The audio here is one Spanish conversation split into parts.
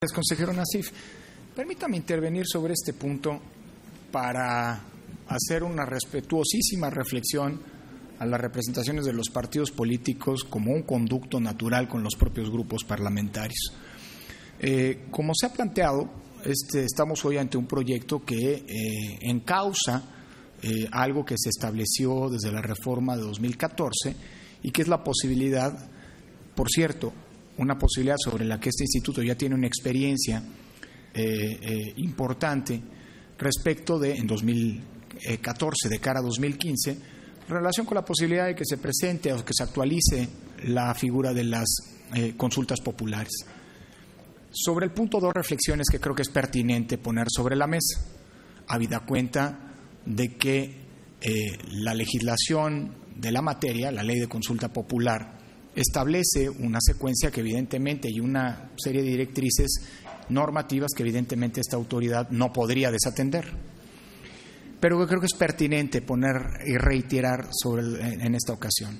Consejero Nassif, permítame intervenir sobre este punto para hacer una respetuosísima reflexión a las representaciones de los partidos políticos como un conducto natural con los propios grupos parlamentarios. Como se ha planteado, estamos hoy ante un proyecto que encausa algo que se estableció desde la reforma de 2014 y que es la posibilidad, por cierto, una posibilidad sobre la que este instituto ya tiene una experiencia importante respecto de, en 2014, de cara a 2015, en relación con la posibilidad de que se presente o que se actualice la figura de las consultas populares. Sobre el punto, dos reflexiones que creo que es pertinente poner sobre la mesa, habida cuenta de que la legislación de la materia, la ley de consulta popular, establece una secuencia que evidentemente y una serie de directrices normativas que evidentemente esta autoridad no podría desatender. Pero yo creo que es pertinente poner y reiterar en esta ocasión.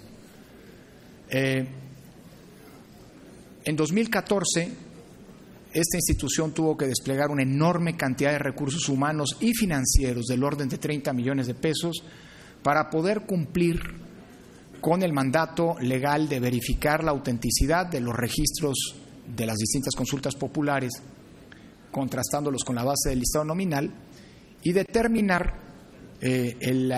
En 2014, esta institución tuvo que desplegar una enorme cantidad de recursos humanos y financieros del orden de 30 millones de pesos para poder cumplir con el mandato legal de verificar la autenticidad de los registros de las distintas consultas populares, contrastándolos con la base del listado nominal, y determinar que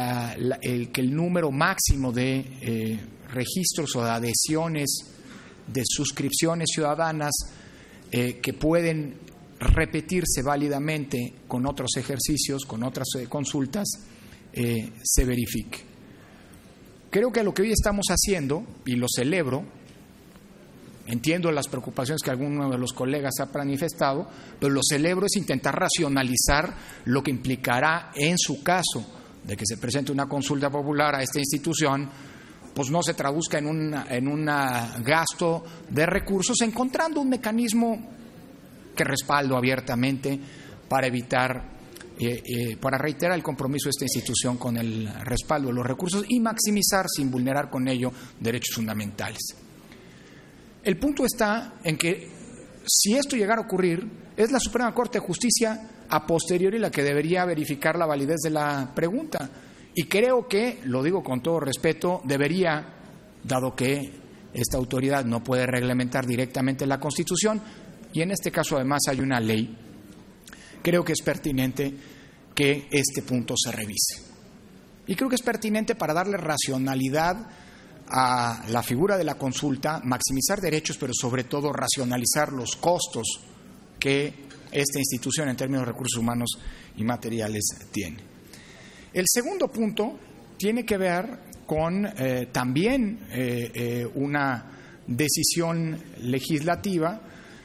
el número máximo de registros o de adhesiones, de suscripciones ciudadanas que pueden repetirse válidamente con otros ejercicios, con otras consultas, se verifique. Creo que lo que hoy estamos haciendo, y lo celebro, entiendo las preocupaciones que alguno de los colegas ha manifestado, pero lo celebro, es intentar racionalizar lo que implicará en su caso de que se presente una consulta popular a esta institución, pues no se traduzca en un gasto de recursos, encontrando un mecanismo que respaldo abiertamente para evitar para reiterar el compromiso de esta institución con el respaldo de los recursos y maximizar, sin vulnerar con ello, derechos fundamentales. El punto está en que, si esto llegara a ocurrir, es la Suprema Corte de Justicia a posteriori la que debería verificar la validez de la pregunta. Y creo que, lo digo con todo respeto, debería, dado que esta autoridad no puede reglamentar directamente la Constitución, y en este caso además hay una ley, creo que es pertinente que este punto se revise. Y creo que es pertinente para darle racionalidad a la figura de la consulta, maximizar derechos, pero sobre todo racionalizar los costos que esta institución en términos de recursos humanos y materiales tiene. El segundo punto tiene que ver con también una decisión legislativa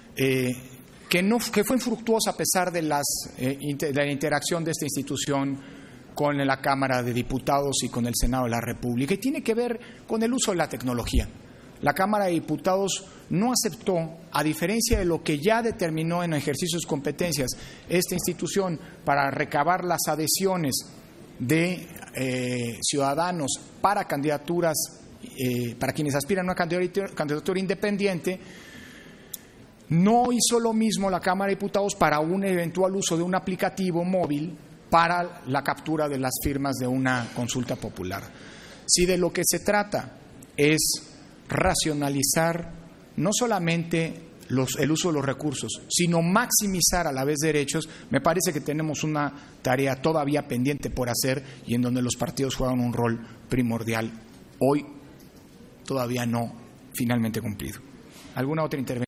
que fue infructuosa a pesar de la interacción de esta institución con la Cámara de Diputados y con el Senado de la República, y tiene que ver con el uso de la tecnología. La Cámara de Diputados no aceptó, a diferencia de lo que ya determinó en ejercicio de sus competencias esta institución para recabar las adhesiones de ciudadanos para candidaturas, para quienes aspiran a una candidatura independiente. No hizo lo mismo la Cámara de Diputados para un eventual uso de un aplicativo móvil para la captura de las firmas de una consulta popular. Si de lo que se trata es racionalizar no solamente el uso de los recursos, sino maximizar a la vez derechos, me parece que tenemos una tarea todavía pendiente por hacer y en donde los partidos juegan un rol primordial, hoy todavía no finalmente cumplido. ¿Alguna otra intervención?